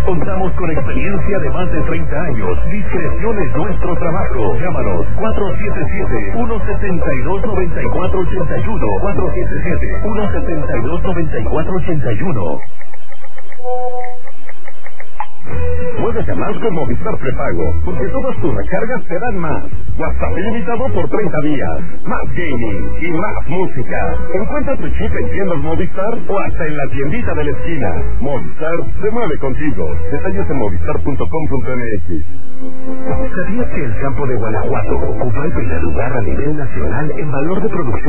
Contamos con experiencia de más de 30 años. Discreción es nuestro trabajo. Llámanos 477-172-9481. 477-172-9481. Puedes más con Movistar Prepago, porque todas tus recargas te dan más. WhatsApp ilimitado por 30 días, más gaming y más música. Encuentra tu chip en tiendas Movistar o hasta en la tiendita de la esquina. Movistar se mueve contigo. Detalles en movistar.com.mx. ¿Sabías que el campo de Guanajuato ocupa el primer lugar a nivel nacional en valor de producción